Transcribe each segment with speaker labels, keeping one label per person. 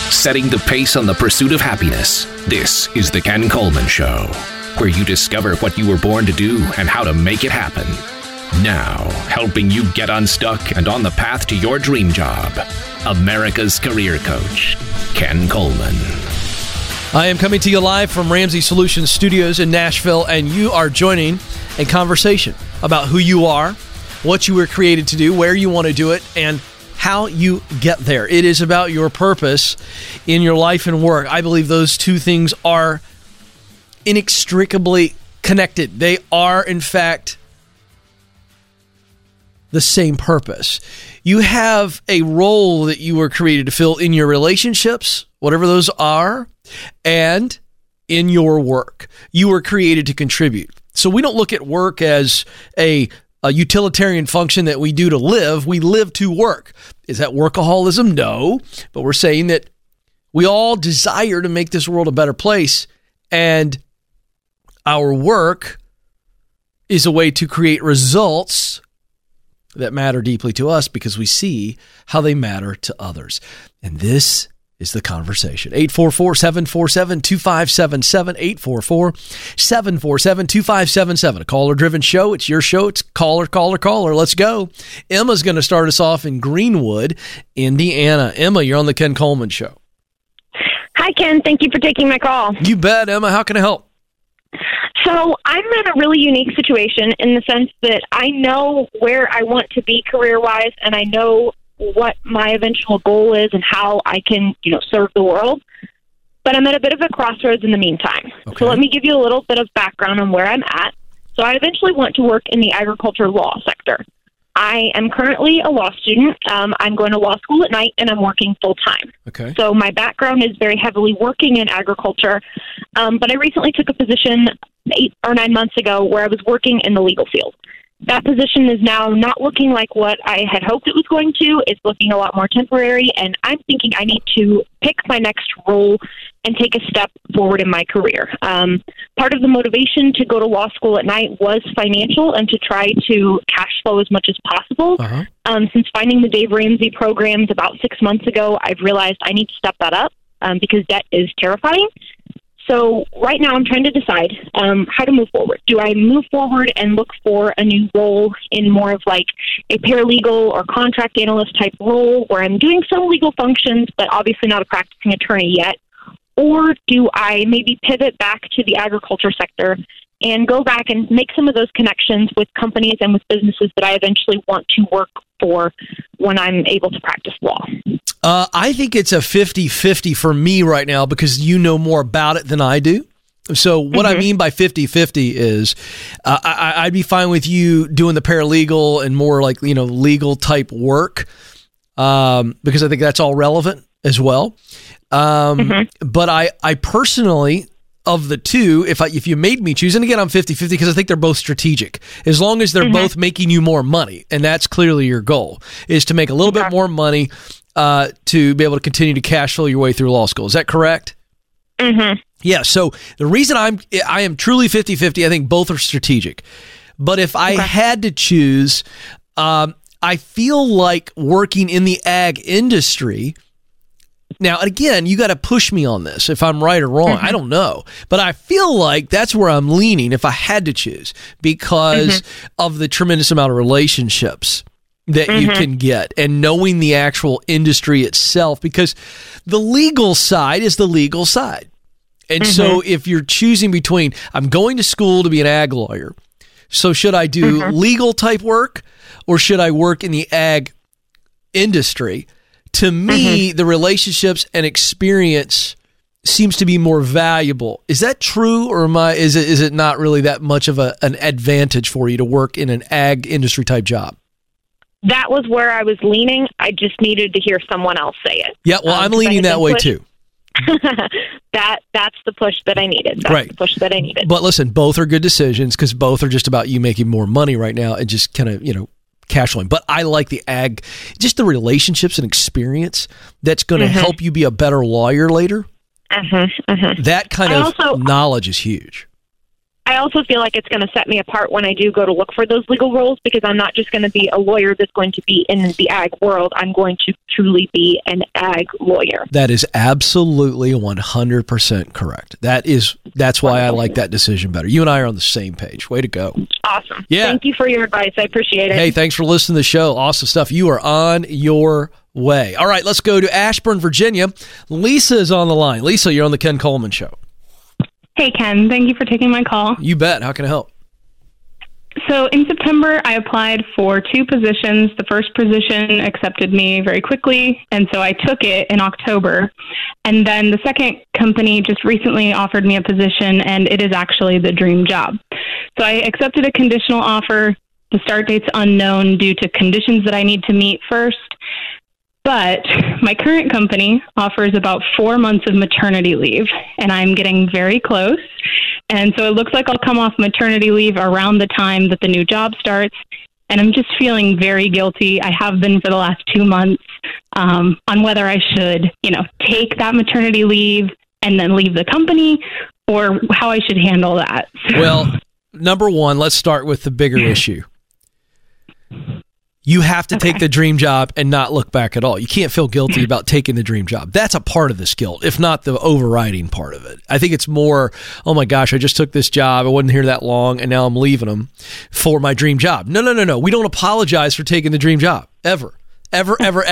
Speaker 1: setting the pace on the pursuit of happiness. This is The Ken Coleman Show, where you discover what you were born to do and how to make it happen. Now, helping you get unstuck and on the path to your dream job, America's career coach, Ken Coleman.
Speaker 2: I am coming to you live from Ramsey Solutions Studios in Nashville, and you are joining a conversation about who you are, what you were created to do, where you want to do it, and how you get there. It is about your purpose in your life and work. I believe those two things are inextricably connected. They are, in fact, the same purpose. You have a role that you were created to fill in your relationships, whatever those are, and in your work. You were created to contribute. So we don't look at work as a utilitarian function that we do to live. We live to work. Is that workaholism? No. But we're saying that we all desire to make this world a better place, and our work is a way to create results that matter deeply to us because we see how they matter to others. And this is the conversation. 844-747-2577, 844-747-2577. A caller-driven show. It's your show. It's caller. Let's go. Emma's going to start us off in Greenwood, Indiana. Emma, you're on the Ken Coleman Show.
Speaker 3: Hi, Ken. Thank you for taking my call.
Speaker 2: You bet, Emma. How can I help?
Speaker 3: So I'm in a really unique situation in the sense that I know where I want to be career-wise, and I know what my eventual goal is and how I can, serve the world. But I'm at a bit of a crossroads in the meantime. Okay. So let me give you a little bit of background on where I'm at. So I eventually want to work in the agriculture law sector. I am currently a law student. I'm going to law school at night, and I'm working full-time.
Speaker 2: Okay.
Speaker 3: So my background is very heavily working in agriculture, but I recently took a position 8 or 9 months ago where I was working in the legal field. That position is now not looking like what I had hoped it was going to. It's looking a lot more temporary, and I'm thinking I need to pick my next role and take a step forward in my career. Part of the motivation to go to law school at night was financial and to try to cash flow as much as possible.
Speaker 2: Uh-huh.
Speaker 3: Since finding the Dave Ramsey programs about 6 months ago, I've realized I need to step that up because debt is terrifying. So right now I'm trying to decide how to move forward. Do I move forward and look for a new role in more of like a paralegal or contract analyst type role where I'm doing some legal functions, but obviously not a practicing attorney yet? Or do I maybe pivot back to the agriculture sector and go back and make some of those connections with companies and with businesses that I eventually want to work for when I'm able to practice law?
Speaker 2: I think it's a 50-50 for me right now because you know more about it than I do. So what I mean by 50-50 is I'd be fine with you doing the paralegal and more like, legal type work because I think that's all relevant as well. But I personally, of the two, if you made me choose, and again, I'm 50-50 because I think they're both strategic. As long as they're both making you more money, and that's clearly your goal, is to make a little bit more money to be able to continue to cash flow your way through law school. Is that correct? Yeah, so the reason I am truly 50-50, I think both are strategic. But if I had to choose, I feel like working in the ag industry. Now, again, you got to push me on this if I'm right or wrong. I don't know. But I feel like that's where I'm leaning if I had to choose because of the tremendous amount of relationships that you can get and knowing the actual industry itself, because the legal side is the legal side. And so if you're choosing between, I'm going to school to be an ag lawyer, so should I do legal type work or should I work in the ag industry? To me, the relationships and experience seems to be more valuable. Is that true, or is it not really that much of an advantage for you to work in an ag industry type job?
Speaker 3: That was where I was leaning. I just needed to hear someone else say it.
Speaker 2: Yeah, well, I'm leaning that way too.
Speaker 3: That's the push that I needed. That's the push that I needed.
Speaker 2: But listen, both are good decisions because both are just about you making more money right now and just kind of, cash flowing. But I like the ag, just the relationships and experience that's going to help you be a better lawyer later. That kind of knowledge is huge.
Speaker 3: I also feel like it's going to set me apart when I do go to look for those legal roles, because I'm not just going to be a lawyer that's going to be in the ag world. I'm going to truly be an ag lawyer.
Speaker 2: That is absolutely 100% correct. That's why I like that decision better. You and I are on the same page. Way to go.
Speaker 3: Awesome.
Speaker 2: Yeah.
Speaker 3: Thank you for your advice. I appreciate it.
Speaker 2: Hey, thanks for listening to the show. Awesome stuff. You are on your way. All right, let's go to Ashburn, Virginia. Lisa is on the line. Lisa, you're on the Ken Coleman Show.
Speaker 4: Hey, Ken. Thank you for taking my call.
Speaker 2: You bet. How can I help?
Speaker 4: So in September, I applied for 2 positions. The first position accepted me very quickly, and so I took it in October. And then the second company just recently offered me a position, and it is actually the dream job. So I accepted a conditional offer. The start date's unknown due to conditions that I need to meet first. But my current company offers about 4 months of maternity leave, and I'm getting very close. And so it looks like I'll come off maternity leave around the time that the new job starts. And I'm just feeling very guilty. I have been for the last 2 months on whether I should, take that maternity leave and then leave the company, or how I should handle that.
Speaker 2: Well, number one, let's start with the bigger issue. You have to take the dream job and not look back at all. You can't feel guilty about taking the dream job. That's a part of this guilt, if not the overriding part of it. I think it's more, oh my gosh, I just took this job. I wasn't here that long, and now I'm leaving them for my dream job. No. We don't apologize for taking the dream job. Ever. Ever.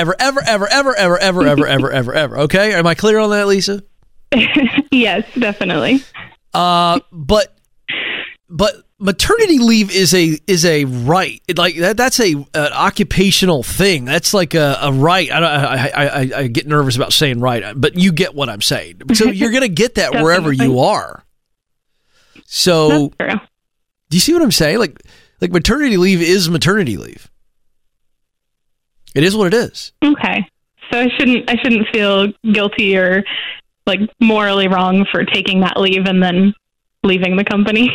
Speaker 2: Okay? Am I clear on that, Lisa?
Speaker 4: Yes, definitely.
Speaker 2: But maternity leave is a right. Like that's an occupational thing. That's like a right. I get nervous about saying right, but you get what I'm saying. So you're going to get that wherever you are. So do you see what I'm saying? Like maternity leave is maternity leave. It is what it is.
Speaker 4: Okay. So I shouldn't feel guilty or like morally wrong for taking that leave and then leaving the company.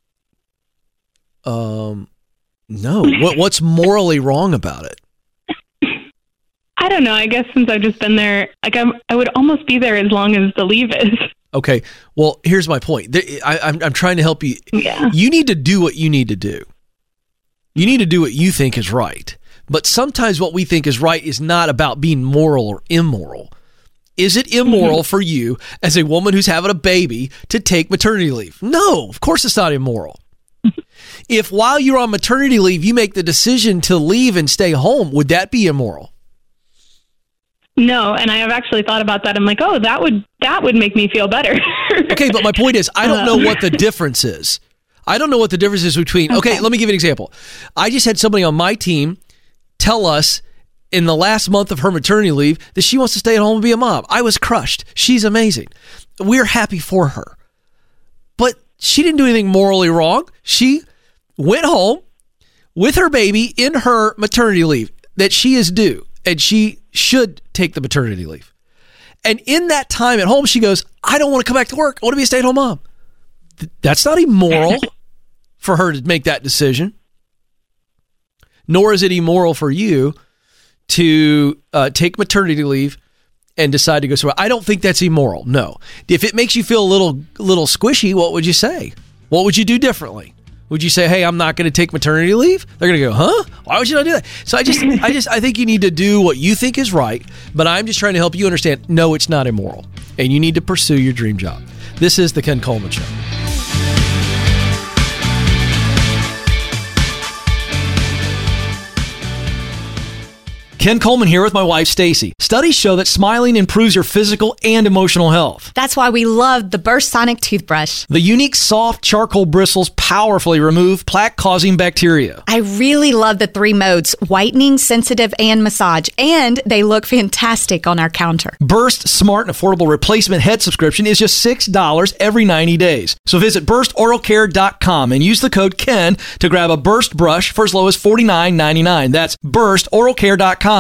Speaker 2: No. What's morally wrong about it?
Speaker 4: I don't know. I guess since I've just been there, like I would almost be there as long as the leave is.
Speaker 2: Okay. Well, here's my point. I'm trying to help you.
Speaker 4: Yeah.
Speaker 2: You need to do what you need to do. You need to do what you think is right. But sometimes what we think is right is not about being moral or immoral. Is it immoral for you as a woman who's having a baby to take maternity leave? No, of course it's not immoral. If while you're on maternity leave, you make the decision to leave and stay home, would that be immoral?
Speaker 4: No, and I have actually thought about that. I'm like, oh, that would make me feel better.
Speaker 2: Okay, but my point is, I don't know what the difference is. I don't know what the difference is between, okay, let me give you an example. I just had somebody on my team tell us in the last month of her maternity leave that she wants to stay at home and be a mom. I was crushed. She's amazing. We're happy for her. But she didn't do anything morally wrong. She went home with her baby in her maternity leave that she is due, and she should take the maternity leave. And in that time at home, she goes, I don't want to come back to work. I want to be a stay-at-home mom. That's not immoral for her to make that decision. Nor is it immoral for you to take maternity leave and decide to go somewhere. I don't think that's immoral. No. If it makes you feel a little squishy, what would you say? What would you do differently? Would you say, hey, I'm not going to take maternity leave? They're going to go, huh? Why would you not do that? So I think you need to do what you think is right, but I'm just trying to help you understand, no, it's not immoral. And you need to pursue your dream job. This is the Ken Coleman Show. Ken Coleman here with my wife, Stacy. Studies show that smiling improves your physical and emotional health.
Speaker 5: That's why we love the Burst Sonic toothbrush.
Speaker 2: The unique soft charcoal bristles powerfully remove plaque-causing bacteria.
Speaker 5: I really love the 3 modes, whitening, sensitive, and massage, and they look fantastic on our counter.
Speaker 2: Burst Smart and Affordable Replacement Head Subscription is just $6 every 90 days. So visit burstoralcare.com and use the code KEN to grab a Burst brush for as low as $49.99. That's burstoralcare.com.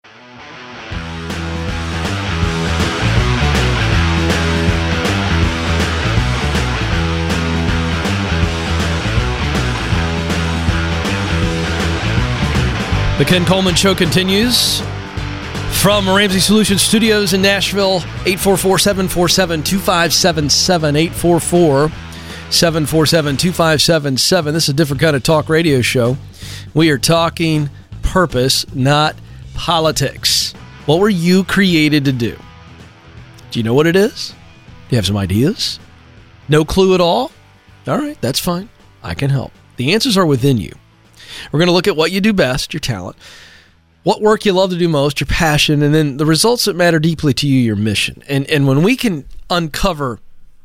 Speaker 2: The Ken Coleman Show continues from Ramsey Solutions Studios in Nashville. 844-747-2577, 747-2577. This is a different kind of talk radio show. We are talking purpose, not politics. What were you created to do? Do you know what it is? Do you have some ideas? No clue at all? All right, that's fine. I can help. The answers are within you. We're going to look at what you do best, your talent, what work you love to do most, your passion, and then the results that matter deeply to you, your mission. And when we can uncover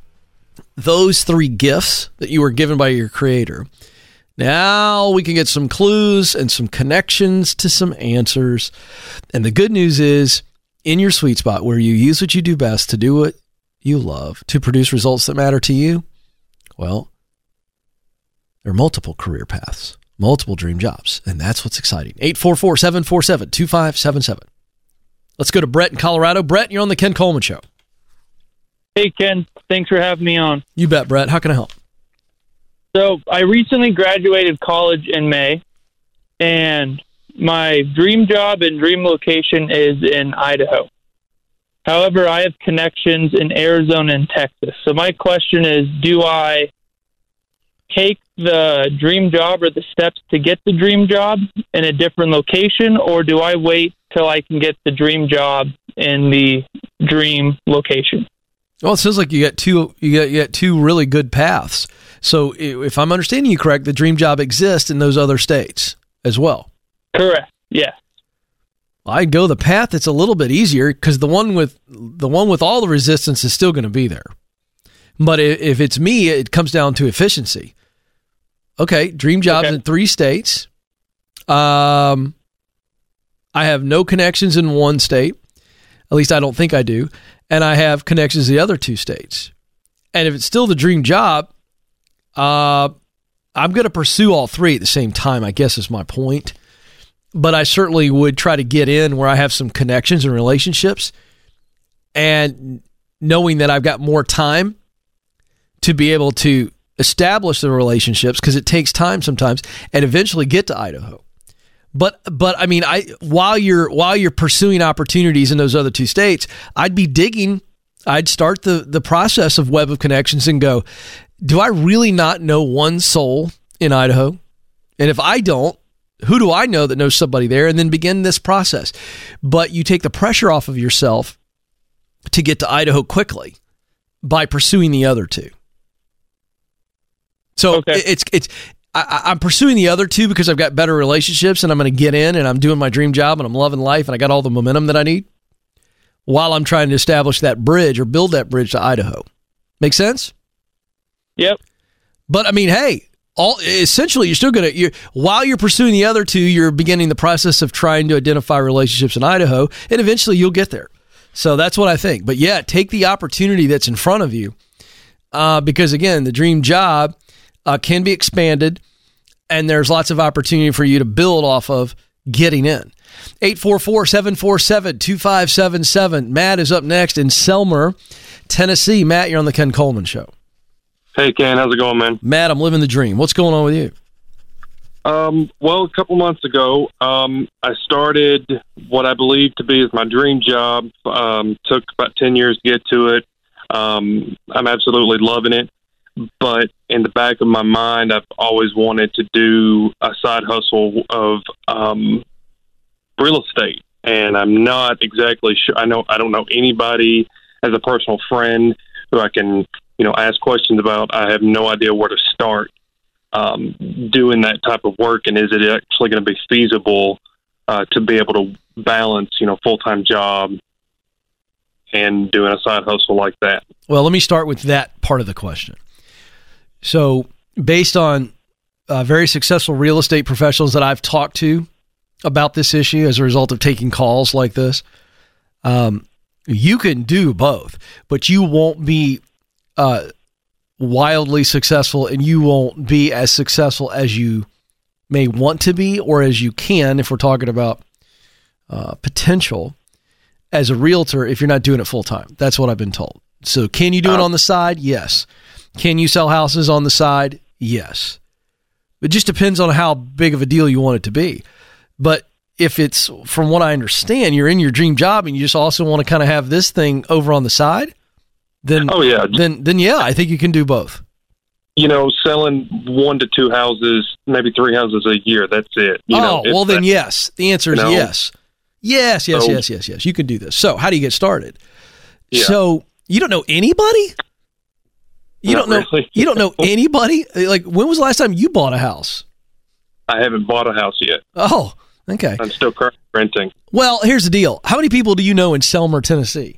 Speaker 2: those three gifts that you were given by your Creator, now we can get some clues and some connections to some answers. And the good news is, in your sweet spot where you use what you do best to do what you love, to produce results that matter to you, well, there are multiple career paths, multiple dream jobs, and that's what's exciting. 844-747-2577. Let's go to Brett in Colorado. Brett, you're on the Ken Coleman Show.
Speaker 6: Hey, Ken. Thanks for having me on.
Speaker 2: You bet, Brett. How can I help?
Speaker 6: So I recently graduated college in May, and my dream job and dream location is in Idaho. However, I have connections in Arizona and Texas. So my question is, do I take the dream job or the steps to get the dream job in a different location, or do I wait till I can get the dream job in the dream location?
Speaker 2: Well, it sounds like you got two really good paths. So if I'm understanding you correct, the dream job exists in those other states as well.
Speaker 6: Correct. Yes.
Speaker 2: I'd go the path that's a little bit easier, because the one with all the resistance is still going to be there. But if it's me, it comes down to efficiency. Okay, dream jobs in 3 states. I have no connections in one state. At least I don't think I do. And I have connections in the other 2 states. And if it's still the dream job, I'm going to pursue all 3 at the same time, I guess is my point. But I certainly would try to get in where I have some connections and relationships, and knowing that I've got more time to be able to establish the relationships, because it takes time sometimes, and eventually get to Idaho. But I mean, while you're pursuing opportunities in those other 2 states, I'd be digging. I'd start the process of web of connections and go, do I really not know one soul in Idaho? And if I don't, who do I know that knows somebody there? And then begin this process. But you take the pressure off of yourself to get to Idaho quickly by pursuing the other 2. So I'm pursuing the other 2 because I've got better relationships, and I'm going to get in, and I'm doing my dream job, and I'm loving life, and I got all the momentum that I need, while I'm trying to establish that bridge or build that bridge to Idaho. Make sense?
Speaker 6: Yep.
Speaker 2: But I mean, hey, essentially you're still going to, while you're pursuing the other 2, you're beginning the process of trying to identify relationships in Idaho, and eventually you'll get there. So that's what I think. But yeah, take the opportunity that's in front of you, because again, the dream job can be expanded, and there's lots of opportunity for you to build off of getting in. 844-747-2577. Matt is up next in Selmer, Tennessee. Matt, you're on the Ken Coleman Show.
Speaker 7: Hey, Ken. How's it going, man?
Speaker 2: Matt, I'm living the dream. What's going on with you?
Speaker 7: Well, a couple months ago, I started what I believe to be is my dream job. Took about 10 years to get to it. I'm absolutely loving it. But in the back of my mind, I've always wanted to do a side hustle of real estate, and I'm not exactly sure. I don't know anybody as a personal friend who I can, ask questions about. I have no idea where to start doing that type of work, and is it actually going to be feasible to be able to balance, full-time job and doing a side hustle like that?
Speaker 2: Well, let me start with that part of the question. So based on very successful real estate professionals that I've talked to about this issue as a result of taking calls like this, you can do both, but you won't be wildly successful, and you won't be as successful as you may want to be, or as you can, if we're talking about potential as a realtor, if you're not doing it full time. That's what I've been told. So can you do it on the side? Yes. Can you sell houses on the side? Yes. It just depends on how big of a deal you want it to be. But if it's, from what I understand, you're in your dream job and you just also want to kind of have this thing over on the side, then, then yeah, I think you can do both.
Speaker 7: selling 1 to 2 houses, maybe 3 houses a year. That's it.
Speaker 2: Then yes. The answer is yes. Yes. You can do this. So how do you get started?
Speaker 7: Yeah.
Speaker 2: So you don't know anybody? You don't know anybody? Like, when was the last time you bought a house?
Speaker 7: I haven't bought a house yet.
Speaker 2: Oh, okay.
Speaker 7: I'm still currently renting.
Speaker 2: Well, here's the deal. How many people do you know in Selmer, Tennessee?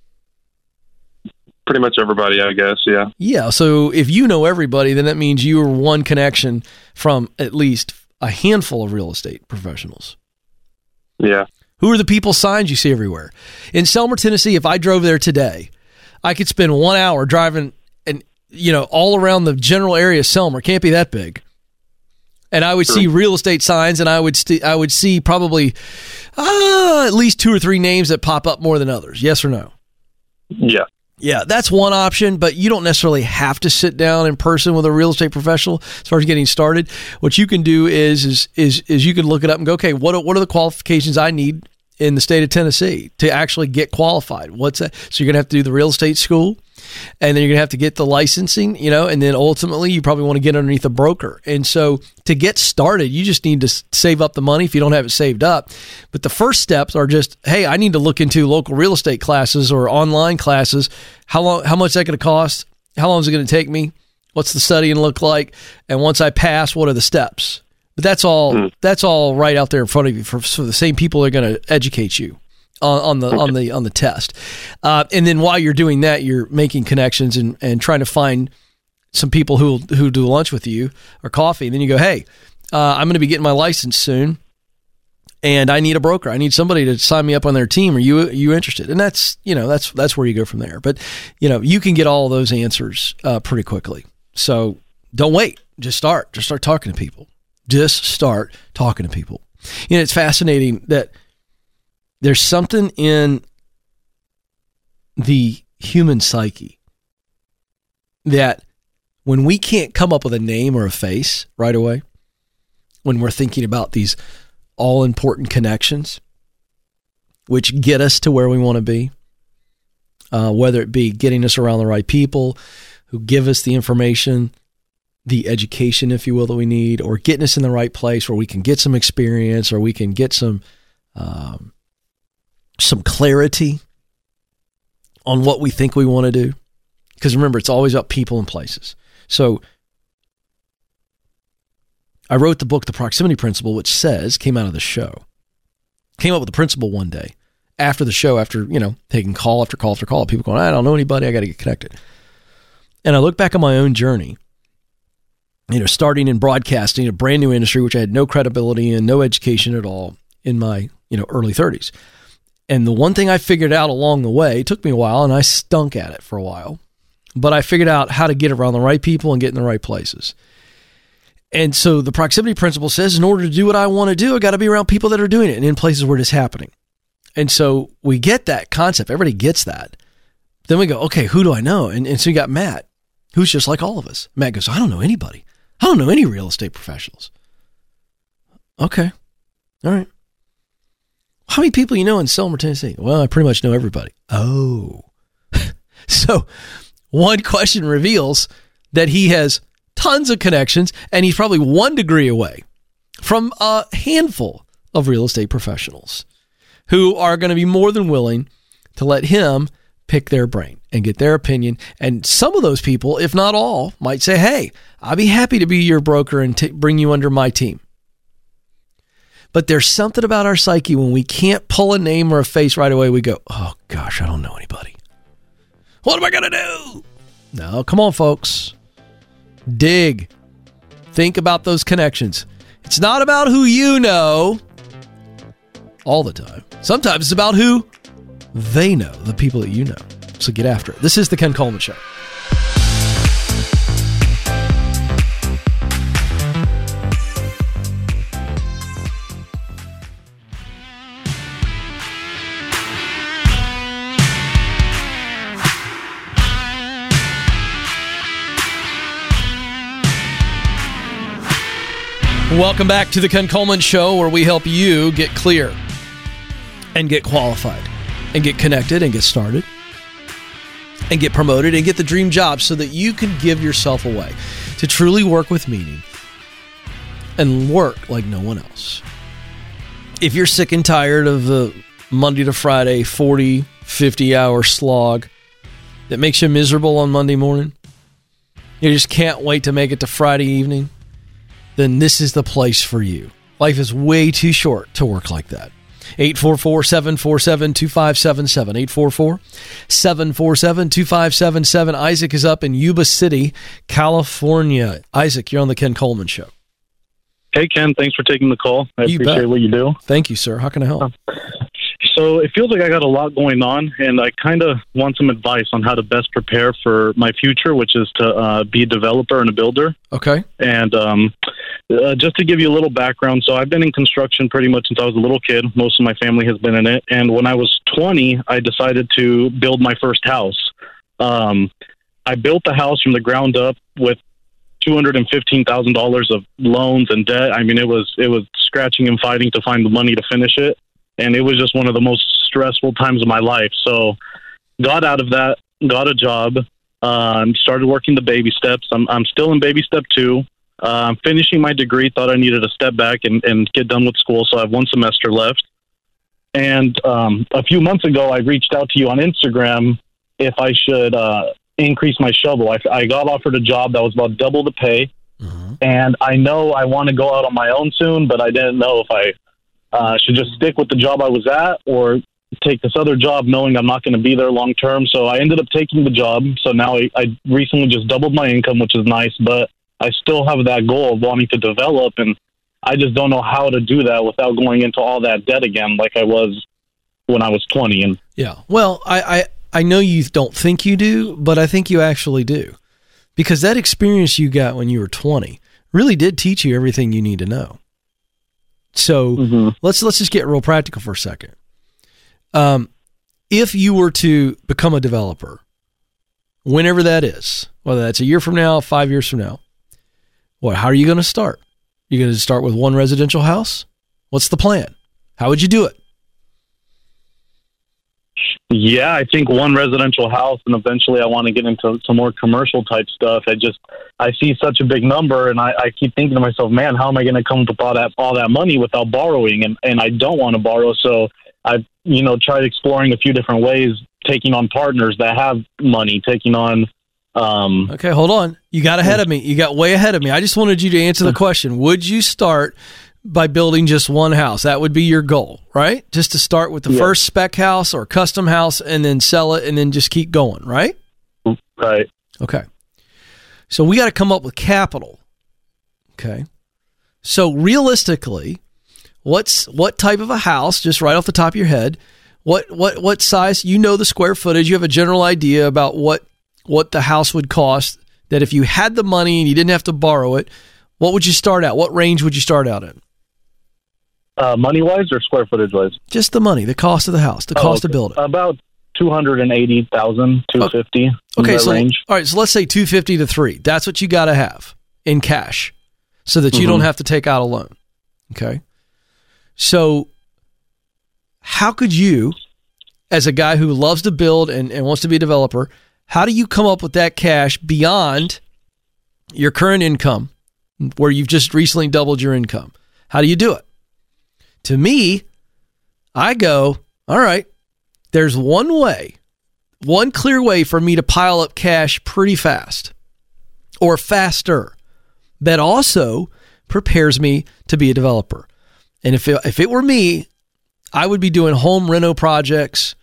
Speaker 7: Pretty much everybody, I guess, yeah.
Speaker 2: Yeah, so if you know everybody, then that means you are one connection from at least a handful of real estate professionals.
Speaker 7: Yeah.
Speaker 2: Who are the people signs you see everywhere? In Selmer, Tennessee, if I drove there today, I could spend 1 hour driving all around the general area of Selmer. Can't be that big. And I would see real estate signs, and I would see probably at least 2 or 3 names that pop up more than others. Yes or no?
Speaker 7: Yeah.
Speaker 2: Yeah, that's one option, but you don't necessarily have to sit down in person with a real estate professional as far as getting started. What you can do is you can look it up and go, okay, what are the qualifications I need in the state of Tennessee to actually get qualified? What's that? So you're going to have to do the real estate school, and then you're going to have to get the licensing, and then ultimately you probably want to get underneath a broker. And so to get started, you just need to save up the money if you don't have it saved up. But the first steps are just, hey, I need to look into local real estate classes or online classes. How much is that going to cost? How long is it going to take me? What's the studying look like? And once I pass, what are the steps? But that's all. That's all right out there in front of you for the same people that are going to educate you on the test. And then while you're doing that, you're making connections and trying to find some people who do lunch with you or coffee. And then you go, hey, I'm going to be getting my license soon, and I need a broker. I need somebody to sign me up on their team. Are you interested? And that's where you go from there. But you can get all of those answers pretty quickly. So don't wait. Just start talking to people. Just start talking to people. It's fascinating that there's something in the human psyche that when we can't come up with a name or a face right away, when we're thinking about these all-important connections, which get us to where we want to be, whether it be getting us around the right people who give us the information, the education, if you will, that we need, or getting us in the right place where we can get some experience or we can get some clarity on what we think we want to do. Because remember, it's always about people and places. So I wrote the book, The Proximity Principle, which came out of the show. Came up with the principle one day after the show, after, taking call after call after call. People going, I don't know anybody, I got to get connected. And I look back on my own journey, starting in broadcasting, a brand new industry, which I had no credibility and no education at all in my, early 30s. And the one thing I figured out along the way, it took me a while and I stunk at it for a while, but I figured out how to get around the right people and get in the right places. And so the proximity principle says, in order to do what I want to do, I got to be around people that are doing it and in places where it's happening. And so we get that concept. Everybody gets that. Then we go, okay, who do I know? And so you got Matt, who's just like all of us. Matt goes, I don't know anybody. I don't know any real estate professionals. Okay. All right. How many people you know in Selmer, Tennessee? Well, I pretty much know everybody. Oh. So one question reveals that he has tons of connections, and he's probably 1 degree away from a handful of real estate professionals who are going to be more than willing to let him pick their brain and get their opinion. And some of those people, if not all, might say, hey, I'll be happy to be your broker and bring you under my team. But there's something about our psyche when we can't pull a name or a face right away, we go, oh gosh, I don't know anybody. What am I going to do? No, come on, folks. Dig. Think about those connections. It's not about who you know all the time. Sometimes it's about who they know, the people that you know. So get after it. This is The Ken Coleman Show. Welcome back to The Ken Coleman Show, where we help you get clear and get qualified and get connected and get started and get promoted and get the dream job so that you can give yourself away. to truly work with meaning and work like no one else. If you're sick and tired of the Monday to Friday 40, 50-hour slog that makes you miserable on Monday morning, you just can't wait to make it to Friday evening, then this is the place for you. Life is way too short to work like that. 844-747-2577. 844-747-2577. Isaac is up in Yuba City, California. Isaac, you're on the Ken Coleman Show.
Speaker 8: Hey, Ken. Thanks for taking the call. I appreciate what you do.
Speaker 2: Thank you, sir. How can I help?
Speaker 8: So it feels like I got a lot going on, and I kind of want some advice on how to best prepare for my future, which is to be a developer and a builder.
Speaker 2: Okay.
Speaker 8: And just to give you a little background, so I've been in construction pretty much since I was a little kid. Most of my family has been in it. And when I was 20, I decided to build my first house. I built the house from the ground up with $215,000 of loans and debt. I mean, it was scratching and fighting to find the money to finish it. And it was just one of the most stressful times of my life. So got out of that, got a job, started working the baby steps. I'm still in baby step 2. I'm finishing my degree, thought I needed to step back and get done with school. So I have 1 semester left. And a few months ago, I reached out to you on Instagram if I should increase my shovel. I got offered a job that was about double the pay. Mm-hmm. And I know I want to go out on my own soon, but I didn't know if I should just stick with the job I was at or take this other job knowing I'm not going to be there long term. So I ended up taking the job. So now I recently just doubled my income, which is nice, but I still have that goal of wanting to develop, and I just don't know how to do that without going into all that debt again like I was when I was 20. And
Speaker 2: yeah, well, I know you don't think you do, but I think you actually do, because that experience you got when you were 20 really did teach you everything you need to know. So let's just get real practical for a second. If you were to become a developer, whenever that is, whether that's a year from now, 5 years from now, how are you going to start? You're going to start with one residential house? What's the plan? How would you do it?
Speaker 8: Yeah, I think one residential house, and eventually I want to get into some more commercial type stuff. I see such a big number, and I keep thinking to myself, man, how am I going to come up with all that money without borrowing? And I don't want to borrow, so I've tried exploring a few different ways, taking on partners that have money, taking on.
Speaker 2: Okay, hold on. You got ahead of me. You got way ahead of me. I just wanted you to answer the question. Would you start by building just one house? That would be your goal, right? Just to start with the first spec house or custom house and then sell it and then just keep going, right?
Speaker 8: Right.
Speaker 2: Okay. So we got to come up with capital. Okay. So realistically, what type of a house, just right off the top of your head, what size, the square footage, you have a general idea about what the house would cost, that if you had the money and you didn't have to borrow it, what would you start out? What range would you start out in?
Speaker 8: Money-wise or square footage-wise?
Speaker 2: Just the money, the cost of the house, the cost to build it.
Speaker 8: About $280,000, $250,000.
Speaker 2: Okay, so
Speaker 8: range.
Speaker 2: All right, so let's say $250,000 to $300,000. That's what you got to have in cash, so that you don't have to take out a loan. Okay, so how could you, as a guy who loves to build and wants to be a developer, how do you come up with that cash beyond your current income, where you've just recently doubled your income? How do you do it? To me, I go, all right, there's one clear way for me to pile up cash pretty fast or faster that also prepares me to be a developer. And if it were me, I would be doing home reno projects,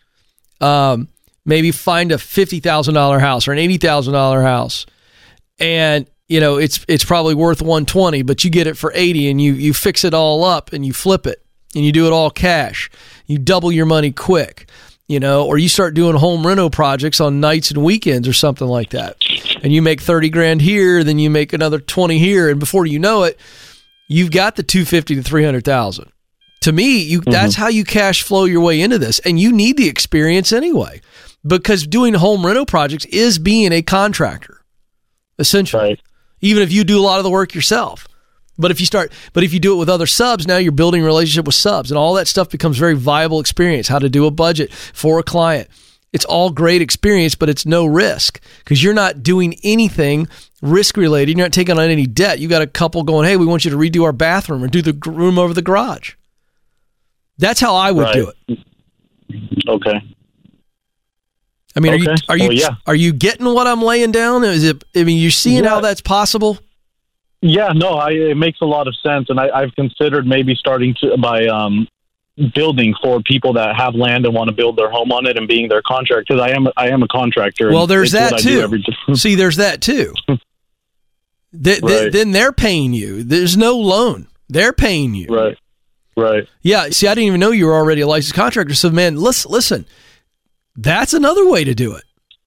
Speaker 2: maybe find a $50,000 house or an $80,000 house. And, it's probably worth $120,000, but you get it for $80,000 and you fix it all up and you flip it and you do it all cash. You double your money quick, or you start doing home reno projects on nights and weekends or something like that. And you make $30,000 here, then you make another 20 here. And before you know it, you've got the $250,000 to $300,000. To me, that's how you cash flow your way into this. And you need the experience anyway, because doing home reno projects is being a contractor, essentially. Right. Even if you do a lot of the work yourself. But if you do it with other subs, now you're building a relationship with subs, and all that stuff becomes very viable experience. How to do a budget for a client, It's all great experience, but it's no risk because you're not doing anything risk related. You're not taking on any debt. You got a couple going, hey, we want you to redo our bathroom or do the room over the garage. That's how I would do it.
Speaker 8: Okay.
Speaker 2: I mean, are you getting what I'm laying down? You're seeing how that's possible?
Speaker 8: Yeah, no, it makes a lot of sense, and I've considered maybe starting by building for people that have land and want to build their home on it and being their contractor. Because I am a contractor.
Speaker 2: Well, there's that too. See, there's that too. Then they're paying you. There's no loan. They're paying you.
Speaker 8: Right.
Speaker 2: Yeah. See, I didn't even know you were already a licensed contractor. So, man, listen. That's another way to do it.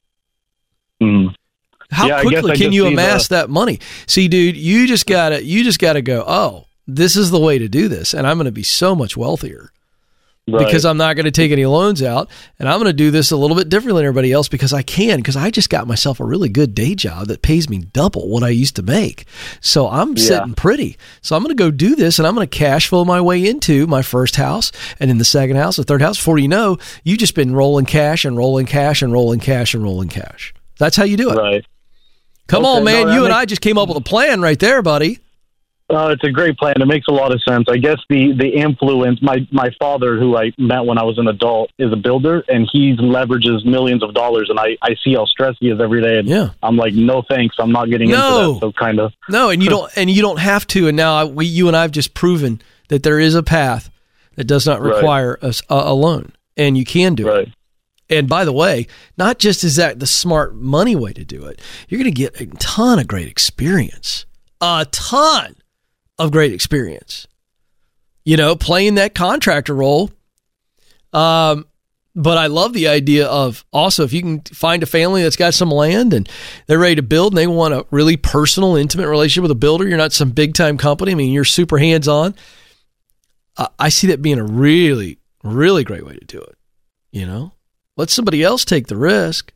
Speaker 2: How quickly can you amass that money? See, dude, you just gotta go, oh, this is the way to do this, and I'm going to be so much wealthier because I'm not going to take any loans out, and I'm going to do this a little bit differently than everybody else because I just got myself a really good day job that pays me double what I used to make. So I'm sitting pretty. So I'm going to go do this, and I'm going to cash flow my way into my first house, and in the second house, the third house. Before you know, you've just been rolling cash and rolling cash and rolling cash and rolling cash. That's how you do it.
Speaker 8: Right.
Speaker 2: Come on, man. You and I just came up with a plan right there, buddy.
Speaker 8: It's a great plan. It makes a lot of sense. I guess the influence, my father, who I met when I was an adult, is a builder, and he leverages millions of dollars, and I see how stressed he is every day, and I'm like, no thanks, I'm not getting into that. So kind of.
Speaker 2: No, and you don't have to, and now you and I have just proven that there is a path that does not require a loan, and you can do it. And by the way, not just is that the smart money way to do it, you're going to get a ton of great experience. A ton of great experience. Playing that contractor role. But I love the idea of also if you can find a family that's got some land and they're ready to build and they want a really personal, intimate relationship with a builder. You're not some big time company. I mean, you're super hands-on. I see that being a really, really great way to do it. Let somebody else take the risk.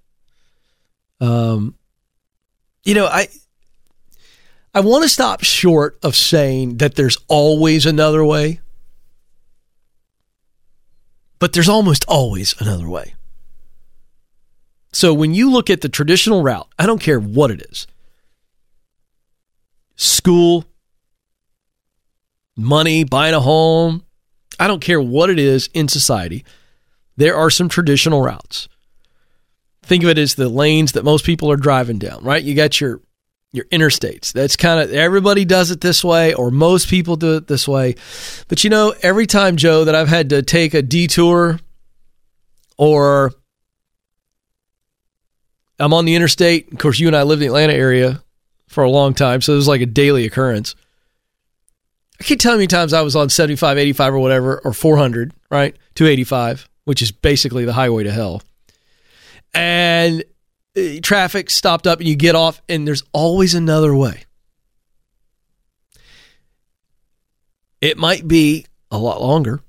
Speaker 2: I want to stop short of saying that there's always another way, but there's almost always another way. So when you look at the traditional route, I don't care what it is, school, money, buying a home, I don't care what it is in society, there are some traditional routes. Think of it as the lanes that most people are driving down, right? You got your interstates. That's kind of, everybody does it this way, or most people do it this way. But every time, Joe, that I've had to take a detour or I'm on the interstate, of course, you and I lived in the Atlanta area for a long time, so it was like a daily occurrence. I can't tell you how many times I was on 75, 85 or whatever, or 400, right? 285, which is basically the highway to hell. And traffic stopped up and you get off and there's always another way. It might be a lot longer.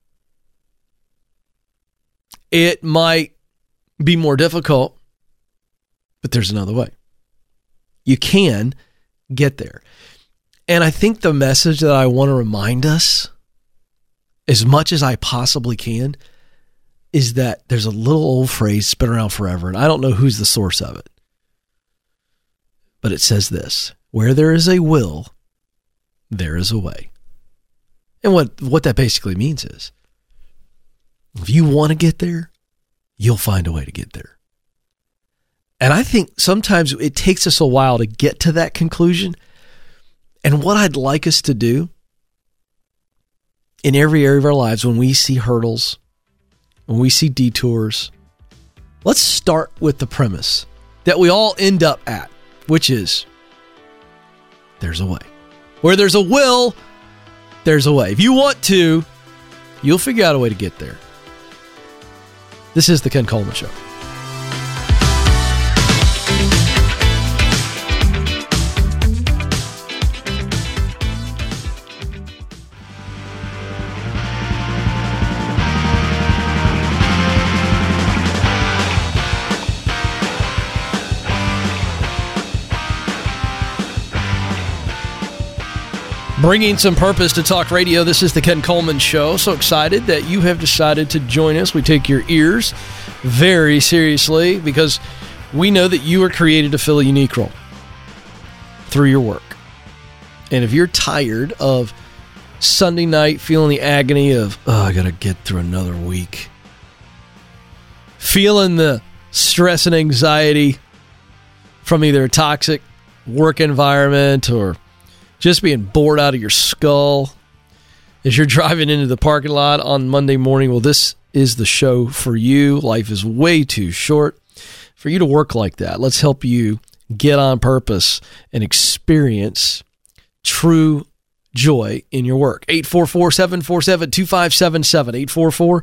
Speaker 2: It might be more difficult, but there's another way. You can get there. And I think the message that I want to remind us, as much as I possibly can, is that there's a little old phrase that's been around forever, and I don't know who's the source of it. But it says this: where there is a will, there is a way. And what that basically means is, if you want to get there, you'll find a way to get there. And I think sometimes it takes us a while to get to that conclusion. And what I'd like us to do in every area of our lives, when we see hurdles, when we see detours, let's start with the premise that we all end up at, which is there's a way. Where there's a will, there's a way. If you want to, you'll figure out a way to get there. This is the Ken Coleman Show. Bringing some purpose to talk radio. This is the Ken Coleman Show. So excited that you have decided to join us. We take your ears very seriously because we know that you were created to fill a unique role through your work. And if you're tired of Sunday night feeling the agony of, I got to get through another week, feeling the stress and anxiety from either a toxic work environment or just being bored out of your skull as you're driving into the parking lot on Monday morning, well, this is the show for you. Life is way too short for you to work like that. Let's help you get on purpose and experience true joy in your work. 844-747-2577.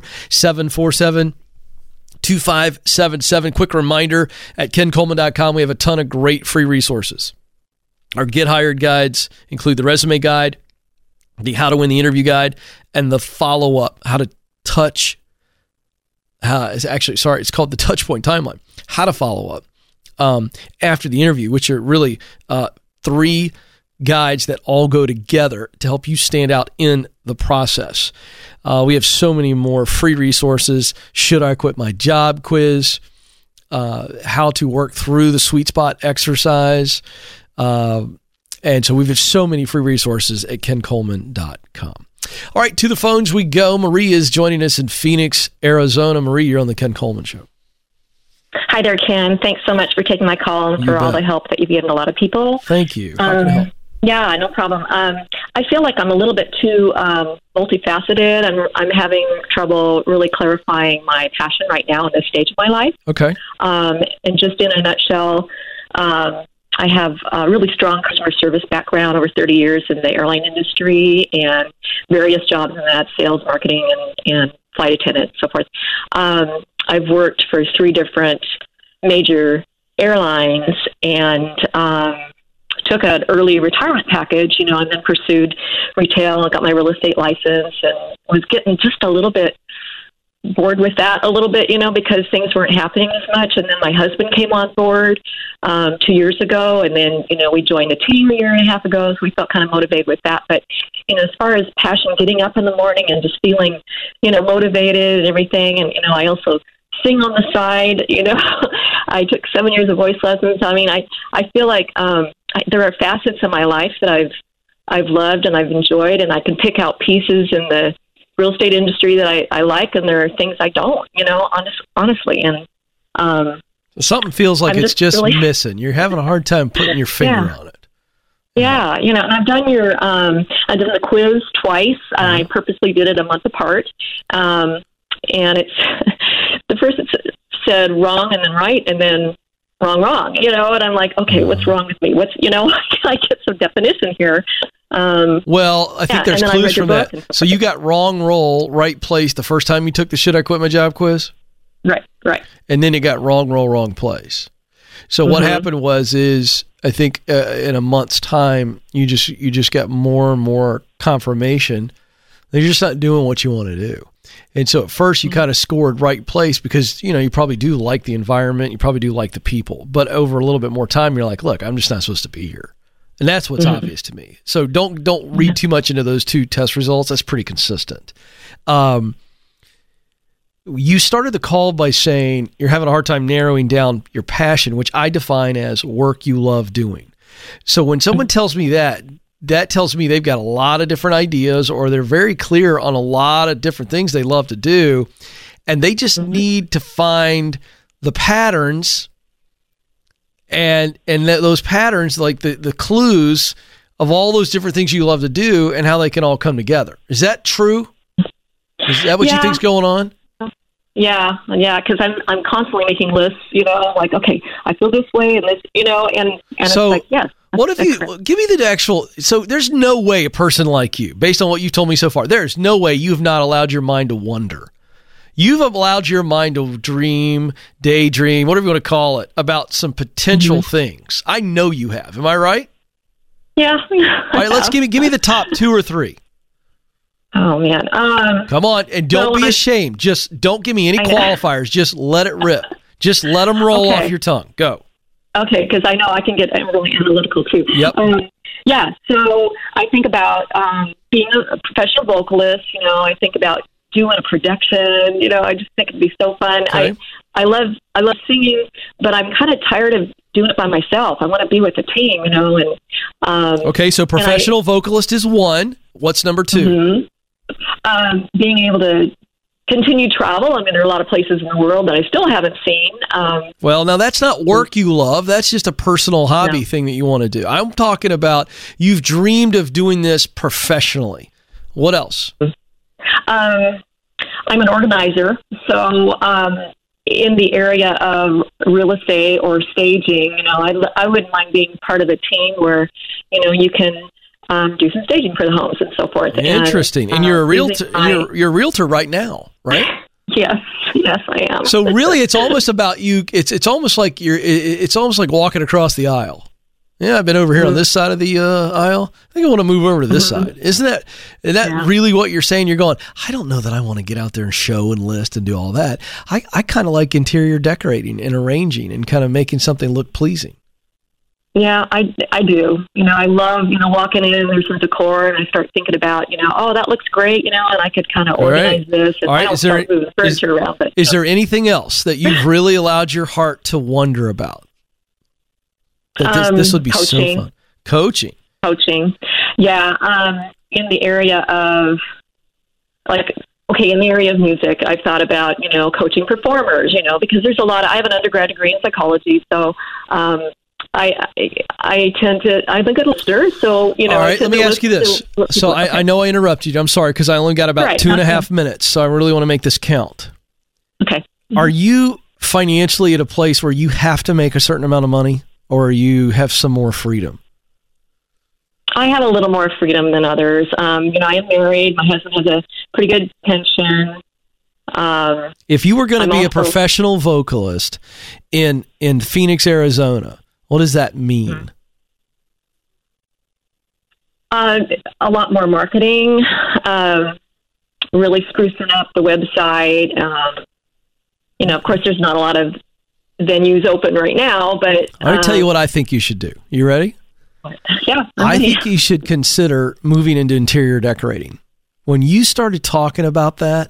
Speaker 2: 844-747-2577. Quick reminder, at kencoleman.com, we have a ton of great free resources. Our Get Hired guides include the resume guide, the How to Win the Interview guide, and the follow-up, how to touch. It's called the Touchpoint Timeline. How to follow up after the interview, which are really 3 guides that all go together to help you stand out in the process. We have so many more free resources. Should I Quit My Job quiz, how to work through the sweet spot exercise. And so we've got so many free resources at kencoleman.com. All right, to the phones we go. Marie is joining us in Phoenix, Arizona. Marie, you're on the Ken Coleman Show.
Speaker 9: Hi there, Ken. Thanks so much for taking my call and for all the help that you've given a lot of people.
Speaker 2: Thank you. How can I help?
Speaker 9: Yeah, no problem. I feel like I'm a little bit too multifaceted. I'm having trouble really clarifying my passion right now in this stage of my life.
Speaker 2: Okay.
Speaker 9: And just in a nutshell, I have a really strong customer service background, over 30 years in the airline industry and various jobs in that, sales, marketing, and flight attendant, so forth. I've worked for 3 different major airlines and took an early retirement package, and then pursued retail and got my real estate license and was getting just a little bit bored with that a little bit, because things weren't happening as much. And then my husband came on board 2 years ago, and then, we joined a team a year and a half ago, so we felt kind of motivated with that. But, as far as passion, getting up in the morning and just feeling, motivated and everything. And, I also sing on the side, I took 7 years of voice lessons. I mean, I feel like there are facets of my life that I've loved and I've enjoyed, and I can pick out pieces in the real estate industry that I like, and there are things I don't, honestly. And
Speaker 2: something feels like it's just really missing. You're having a hard time putting your finger on it.
Speaker 9: Yeah, and I've done I've done the quiz twice. I purposely did it a month apart. And it's the first it said wrong and then right and then wrong, and I'm like, okay, what's wrong with me? Can I get some definition here?
Speaker 2: Well, I think there's clues from that. So you got wrong role, right place the first time you took the Should I Quit My Job quiz?
Speaker 9: Right.
Speaker 2: And then it got wrong role, wrong place. So what happened is I think in a month's time, you just got more and more confirmation that you're just not doing what you want to do. And so at first you kind of scored right place because, you probably do like the environment. You probably do like the people. But over a little bit more time, you're like, look, I'm just not supposed to be here. And that's what's obvious to me. So don't read too much into those 2 test results. That's pretty consistent. You started the call by saying you're having a hard time narrowing down your passion, which I define as work you love doing. So when someone tells me that tells me they've got a lot of different ideas, or they're very clear on a lot of different things they love to do, and they just need to find the patterns and those patterns, like the clues of all those different things you love to do and how they can all come together. Is that true? Is that what you think's going on?
Speaker 9: Yeah, because I'm constantly making lists, like, okay, I feel this way and this, and
Speaker 2: so
Speaker 9: it's like, yes.
Speaker 2: What if you give me the actual? So there's no way a person like you, based on what you've told me so far, there's no way you've not allowed your mind to wonder. You've allowed your mind to dream, daydream, whatever you want to call it, about some potential things. I know you have. Am I right?
Speaker 9: Yeah.
Speaker 2: All right, let's give me the top 2 or 3.
Speaker 9: Oh man.
Speaker 2: Come on, and don't be ashamed. Just don't give me any qualifiers. Just let it rip. Just let them roll off your tongue. Go.
Speaker 9: Okay, because I know I can get really analytical too.
Speaker 2: Yep.
Speaker 9: So I think about being a professional vocalist. I think about doing a production. I just think it'd be so fun.
Speaker 2: Okay.
Speaker 9: I love singing, but I'm kind of tired of doing it by myself. I want to be with a team, and
Speaker 2: okay, so professional vocalist is one. What's number two?
Speaker 9: Being able to continue travel. I mean, there are a lot of places in the world that I still haven't seen.
Speaker 2: Well, now that's not work you love. That's just a personal hobby thing that you want to do. I'm talking about you've dreamed of doing this professionally. What else?
Speaker 9: I'm an organizer, so in the area of real estate or staging, I wouldn't mind being part of a team where, you can do some staging for the homes and so forth.
Speaker 2: Interesting. And you're a realtor. You're a realtor right now, right?
Speaker 9: Yes, I am.
Speaker 2: So really, it's almost about you. It's almost like it's almost like walking across the aisle. Yeah, I've been over here on this side of the aisle. I think I want to move over to this side. Isn't that really what you're saying? You're going, I don't know that I want to get out there and show and list and do all that. I kind of like interior decorating and arranging and kind of making something look pleasing.
Speaker 9: Yeah, I do. I love, walking in and there's some decor and I start thinking about, oh, that looks great, and I could kind of organize this. And
Speaker 2: all right.
Speaker 9: I don't start moving furniture around. But,
Speaker 2: is there anything else that you've really allowed your heart to wonder about? This would be
Speaker 9: coaching.
Speaker 2: So fun. Coaching.
Speaker 9: Yeah. In the area of in the area of music, I've thought about, coaching performers, because there's I have an undergrad degree in psychology. So, I tend to, I'm a good listener. So,
Speaker 2: all right, let me ask you this. So I know I interrupted you. I'm sorry, because I only got about 2.5 minutes. So I really want to make this count.
Speaker 9: Okay.
Speaker 2: Are you financially at a place where you have to make a certain amount of money, or you have some more freedom?
Speaker 9: I have a little more freedom than others. I am married. My husband has a pretty good pension.
Speaker 2: If you were going to be a professional vocalist in Phoenix, Arizona, what does that mean?
Speaker 9: A lot more marketing, really sprucing up the website. Of course, there's not a lot of venues open right now, but
Speaker 2: I'll tell you what I think you should do. You ready?
Speaker 9: Yeah.
Speaker 2: I think you should consider moving into interior decorating. When you started talking about that,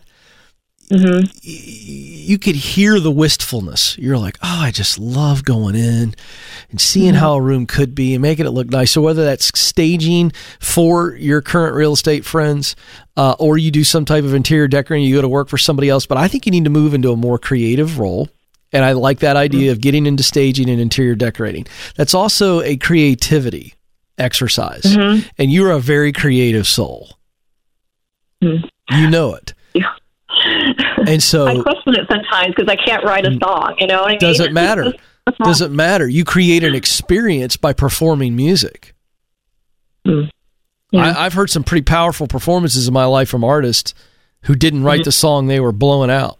Speaker 2: you could hear the wistfulness. You're like, oh, I just love going in and seeing how a room could be and making it look nice. So whether that's staging for your current real estate friends, or you do some type of interior decorating, you go to work for somebody else. But I think you need to move into a more creative role. And I like that idea of getting into staging and interior decorating. That's also a creativity exercise. And you're a very creative soul. You know it.
Speaker 9: Yeah.
Speaker 2: And so
Speaker 9: I question it sometimes because I can't write a song, you know what I mean?
Speaker 2: Doesn't matter. Doesn't matter. You create an experience by performing music. Yeah. I've heard some pretty powerful performances in my life from artists who didn't write the song they were blowing out.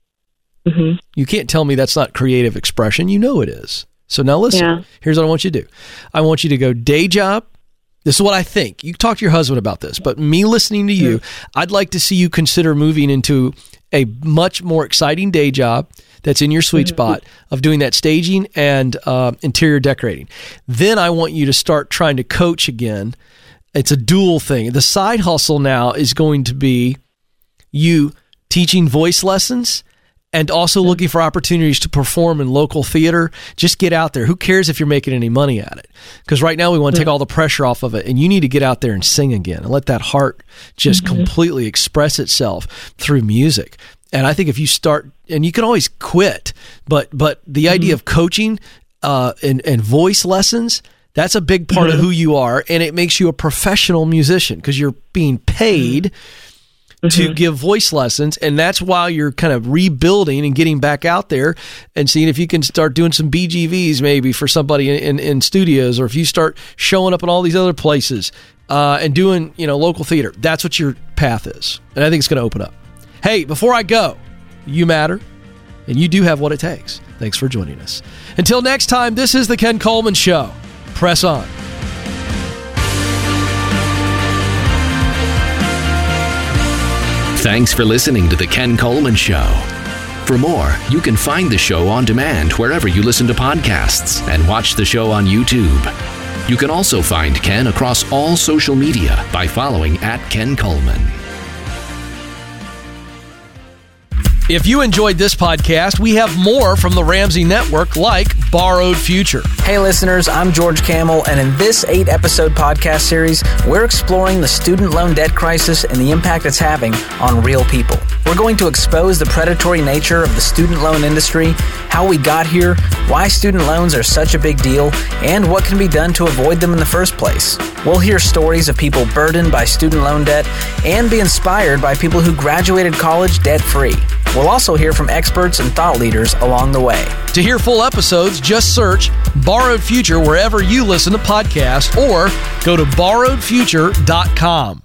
Speaker 2: You can't tell me that's not creative expression. You know it is. So now listen, here's what I want you to do. I want you to go day job. This is what I think. You talk to your husband about this, but me listening to you, I'd like to see you consider moving into a much more exciting day job that's in your sweet spot of doing that staging and interior decorating. Then I want you to start trying to coach again. It's a dual thing. The side hustle now is going to be you teaching voice lessons and also looking for opportunities to perform in local theater. Just get out there. Who cares if you're making any money at it? Because right now we want to take all the pressure off of it, and you need to get out there and sing again and let that heart just completely express itself through music. And I think if you start, and you can always quit, but the idea of coaching and voice lessons, that's a big part of who you are, and it makes you a professional musician because you're being paid to give voice lessons, and that's while you're kind of rebuilding and getting back out there and seeing if you can start doing some BGVs maybe for somebody in studios, or if you start showing up in all these other places and doing local theater. That's what your path is, and I think it's going to open up. Hey, before I go, you matter, and you do have what it takes. Thanks for joining us. Until next time, this is The Ken Coleman Show. Press on.
Speaker 1: Thanks for listening to The Ken Coleman Show. For more, you can find the show on demand wherever you listen to podcasts and watch the show on YouTube. You can also find Ken across all social media by following @Ken Coleman.
Speaker 2: If you enjoyed this podcast, we have more from the Ramsey Network, like Borrowed Future.
Speaker 10: Hey listeners, I'm George Camel, and in this 8-episode podcast series, we're exploring the student loan debt crisis and the impact it's having on real people. We're going to expose the predatory nature of the student loan industry, how we got here, why student loans are such a big deal, and what can be done to avoid them in the first place. We'll hear stories of people burdened by student loan debt and be inspired by people who graduated college debt-free. We'll also hear from experts and thought leaders along the way.
Speaker 2: To hear full episodes, just search Borrowed Future wherever you listen to podcasts or go to borrowedfuture.com.